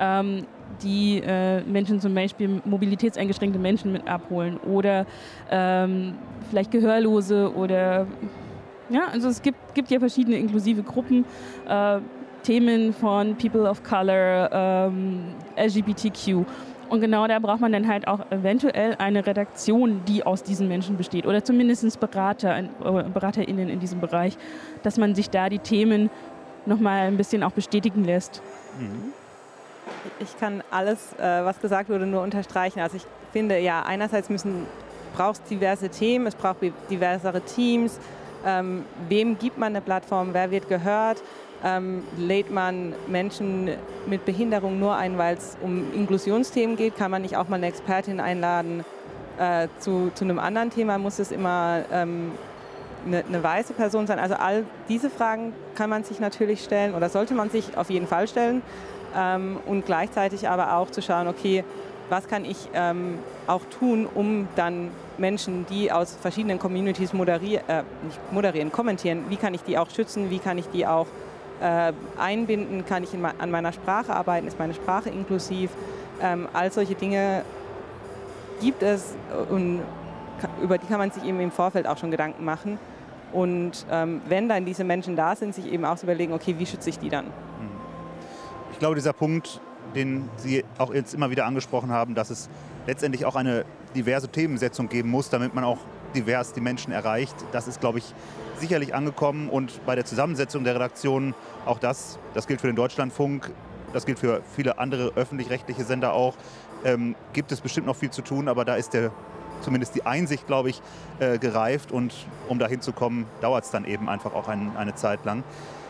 die Menschen, zum Beispiel mobilitätseingeschränkte Menschen mit abholen oder vielleicht Gehörlose oder ja, also es gibt ja verschiedene inklusive Gruppen, Themen von People of Color, LGBTQ. Und genau da braucht man dann halt auch eventuell eine Redaktion, die aus diesen Menschen besteht oder zumindest BeraterInnen in diesem Bereich, dass man sich da die Themen nochmal ein bisschen auch bestätigen lässt.
Mhm. Ich kann alles, was gesagt wurde, nur unterstreichen. Also ich finde, ja, einerseits braucht es diverse Themen, es braucht diversere Teams. Wem gibt man eine Plattform, wer wird gehört? Lädt man Menschen mit Behinderung nur ein, weil es um Inklusionsthemen geht? Kann man nicht auch mal eine Expertin einladen zu einem anderen Thema? Muss es immer eine weiße Person sein? Also all diese Fragen kann man sich natürlich stellen oder sollte man sich auf jeden Fall stellen. Und gleichzeitig aber auch zu schauen, okay, was kann ich auch tun, um dann Menschen, die aus verschiedenen Communities kommentieren, wie kann ich die auch schützen, wie kann ich die auch einbinden, kann ich an meiner Sprache arbeiten, ist meine Sprache inklusiv. All solche Dinge gibt es und über die kann man sich eben im Vorfeld auch schon Gedanken machen. Und wenn dann diese Menschen da sind, sich eben auch zu überlegen, okay, wie schütze ich die dann?
Ich glaube, dieser Punkt, den Sie auch jetzt immer wieder angesprochen haben, dass es letztendlich auch eine diverse Themensetzung geben muss, damit man auch divers die Menschen erreicht, das ist, glaube ich, sicherlich angekommen. Und bei der Zusammensetzung der Redaktion, auch das gilt für den Deutschlandfunk, das gilt für viele andere öffentlich-rechtliche Sender auch, gibt es bestimmt noch viel zu tun, aber da ist zumindest die Einsicht, glaube ich, gereift. Und um dahin zu kommen, dauert es dann eben einfach auch eine Zeit lang.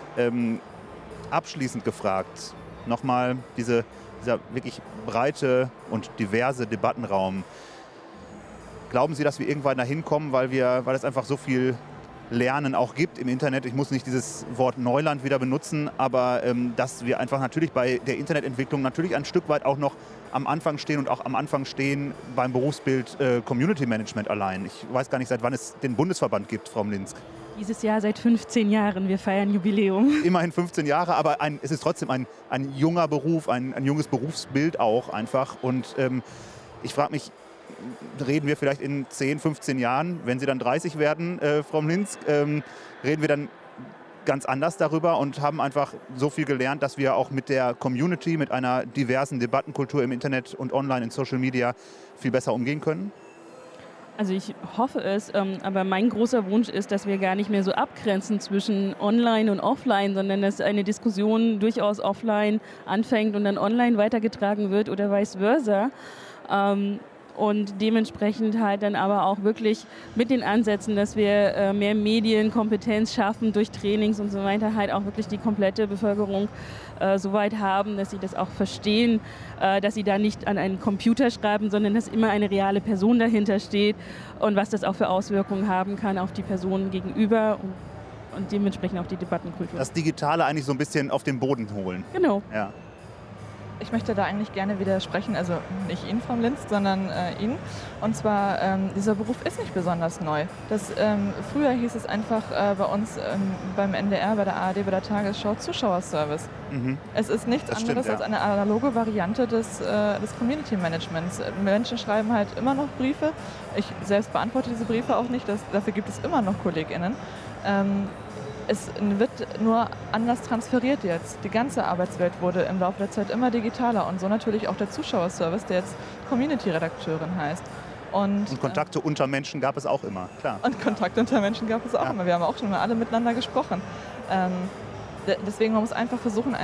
Abschließend gefragt, nochmal dieser wirklich breite und diverse Debattenraum. Glauben Sie, dass wir irgendwann dahin kommen, weil es einfach so viel Lernen auch gibt im Internet? Ich muss nicht dieses Wort Neuland wieder benutzen, aber dass wir einfach natürlich bei der Internetentwicklung natürlich ein Stück weit auch noch am Anfang stehen und auch am Anfang stehen beim Berufsbild Community Management allein. Ich weiß gar nicht, seit wann es den Bundesverband gibt, Frau Mlinsk.
Dieses Jahr seit 15 Jahren. Wir feiern Jubiläum.
Immerhin 15 Jahre, aber es ist trotzdem ein junger Beruf, ein junges Berufsbild auch einfach. Und ich frage mich, reden wir vielleicht in 10, 15 Jahren, wenn Sie dann 30 werden, Frau Mlinsk, reden wir dann ganz anders darüber und haben einfach so viel gelernt, dass wir auch mit der Community, mit einer diversen Debattenkultur im Internet und online in Social Media viel besser umgehen können?
Also ich hoffe es, aber mein großer Wunsch ist, dass wir gar nicht mehr so abgrenzen zwischen Online und Offline, sondern dass eine Diskussion durchaus offline anfängt und dann online weitergetragen wird oder vice versa. Und dementsprechend halt dann aber auch wirklich mit den Ansätzen, dass wir mehr Medienkompetenz schaffen durch Trainings und so weiter, halt auch wirklich die komplette Bevölkerung so weit haben, dass sie das auch verstehen, dass sie da nicht an einen Computer schreiben, sondern dass immer eine reale Person dahinter steht und was das auch für Auswirkungen haben kann auf die Personen gegenüber und dementsprechend auch die Debattenkultur.
Das Digitale eigentlich so ein bisschen auf den Boden holen.
Genau.
Ja.
Ich möchte da eigentlich gerne widersprechen, also nicht Ihnen, Frau Mlinsk, sondern Ihnen. Und zwar, dieser Beruf ist nicht besonders neu. Früher hieß es einfach bei uns beim NDR, bei der ARD, bei der Tagesschau Zuschauerservice. Mhm. Es ist nichts anderes als eine analoge Variante des Community Managements. Menschen schreiben halt immer noch Briefe. Ich selbst beantworte diese Briefe auch nicht, dafür gibt es immer noch KollegInnen. Es wird nur anders transferiert jetzt. Die ganze Arbeitswelt wurde im Laufe der Zeit immer digitaler und so natürlich auch der Zuschauerservice, der jetzt Community-Redakteurin heißt. Und
Kontakte unter Menschen gab es auch immer, klar.
Und Kontakte unter Menschen gab es auch immer. Wir haben auch schon mal alle miteinander gesprochen. Deswegen, man muss einfach versuchen,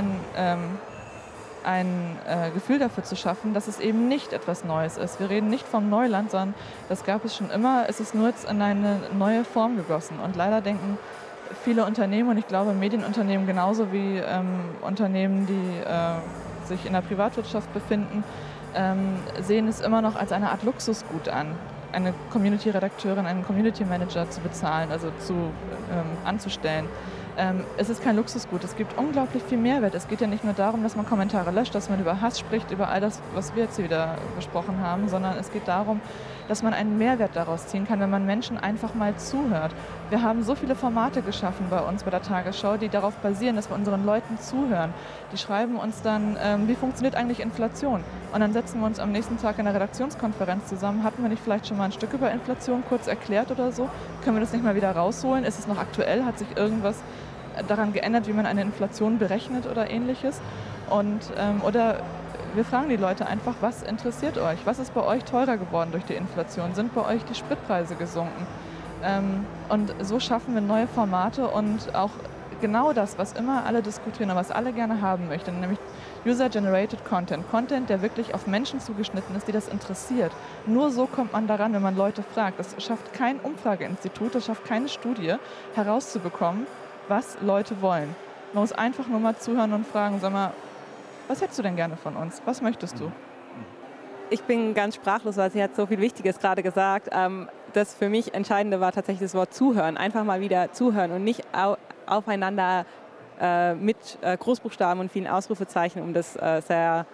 ein Gefühl dafür zu schaffen, dass es eben nicht etwas Neues ist. Wir reden nicht vom Neuland, sondern das gab es schon immer. Es ist nur jetzt in eine neue Form gegossen. Und leider denken viele Unternehmen, und ich glaube Medienunternehmen genauso wie Unternehmen, die sich in der Privatwirtschaft befinden, sehen es immer noch als eine Art Luxusgut an, eine Community-Redakteurin, einen Community-Manager zu bezahlen, also anzustellen. Es ist kein Luxusgut, es gibt unglaublich viel Mehrwert. Es geht ja nicht nur darum, dass man Kommentare löscht, dass man über Hass spricht, über all das, was wir jetzt hier wieder besprochen haben, sondern es geht darum, dass man einen Mehrwert daraus ziehen kann, wenn man Menschen einfach mal zuhört. Wir haben so viele Formate geschaffen bei uns bei der Tagesschau, die darauf basieren, dass wir unseren Leuten zuhören. Die schreiben uns dann, wie funktioniert eigentlich Inflation? Und dann setzen wir uns am nächsten Tag in der Redaktionskonferenz zusammen. Hatten wir nicht vielleicht schon mal ein Stück über Inflation kurz erklärt oder so? Können wir das nicht mal wieder rausholen? Ist es noch aktuell? Hat sich irgendwas daran geändert, wie man eine Inflation berechnet oder ähnliches? Oder wir fragen die Leute einfach, was interessiert euch? Was ist bei euch teurer geworden durch die Inflation? Sind bei euch die Spritpreise gesunken? Und so schaffen wir neue Formate und auch genau das, was immer alle diskutieren und was alle gerne haben möchten, nämlich User-Generated Content. Content, der wirklich auf Menschen zugeschnitten ist, die das interessiert. Nur so kommt man daran, wenn man Leute fragt. Das schafft kein Umfrageinstitut, das schafft keine Studie, herauszubekommen, was Leute wollen. Man muss einfach nur mal zuhören und fragen, sag mal, was hättest du denn gerne von uns? Was möchtest du?
Ich bin ganz sprachlos, weil sie hat so viel Wichtiges gerade gesagt. Das für mich Entscheidende war tatsächlich das Wort zuhören. Einfach mal wieder zuhören und nicht aufeinander mit Großbuchstaben und vielen Ausrufezeichen, um das sehr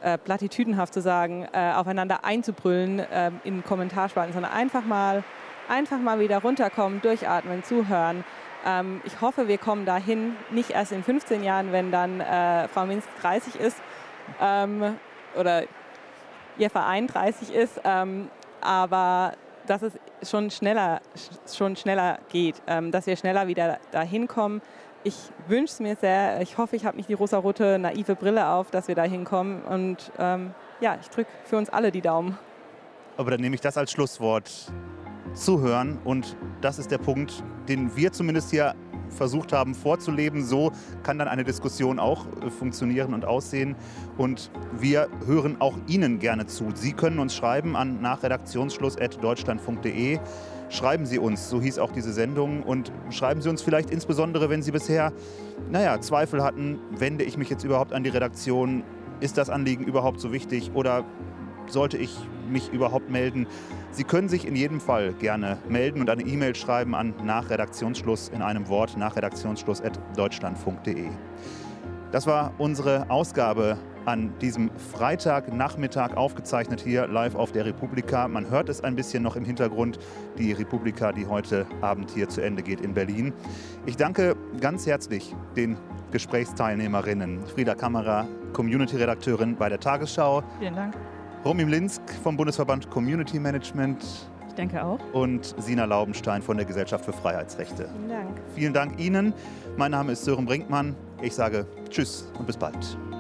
plattitüdenhaft zu sagen, aufeinander einzubrüllen in Kommentarspalten, sondern einfach mal wieder runterkommen, durchatmen, zuhören. Ich hoffe, wir kommen dahin, nicht erst in 15 Jahren, wenn dann Frau Minsk 30 ist oder ihr Verein 30 ist, aber dass es schon schneller geht, dass wir schneller wieder dahin kommen. Ich wünsche es mir sehr. Ich hoffe, ich habe nicht die rosarote, naive Brille auf, dass wir da hinkommen. Und ich drücke für uns alle die Daumen.
Aber dann nehme ich das als Schlusswort. Zuhören. Und das ist der Punkt, den wir zumindest hier versucht haben vorzuleben. So kann dann eine Diskussion auch funktionieren und aussehen. Und wir hören auch Ihnen gerne zu. Sie können uns schreiben an nachredaktionsschluss@deutschlandfunk.de. Schreiben Sie uns, so hieß auch diese Sendung. Und schreiben Sie uns vielleicht insbesondere, wenn Sie bisher Zweifel hatten, wende ich mich jetzt überhaupt an die Redaktion? Ist das Anliegen überhaupt so wichtig oder sollte ich mich überhaupt melden? Sie können sich in jedem Fall gerne melden und eine E-Mail schreiben an nachredaktionsschluss in einem Wort, nachredaktionsschluss@deutschlandfunk.de. Das war unsere Ausgabe an diesem Freitagnachmittag, aufgezeichnet hier live auf der Republika. Man hört es ein bisschen noch im Hintergrund, die Republika, die heute Abend hier zu Ende geht in Berlin. Ich danke ganz herzlich den Gesprächsteilnehmerinnen. Frieda Kammerer, Community-Redakteurin bei der Tagesschau.
Vielen Dank.
Romy Mlinsk vom Bundesverband Community Management.
Ich danke auch.
Und Sina Laubenstein von der Gesellschaft für Freiheitsrechte.
Vielen Dank.
Vielen Dank Ihnen. Mein Name ist Sören Brinkmann. Ich sage Tschüss und bis bald.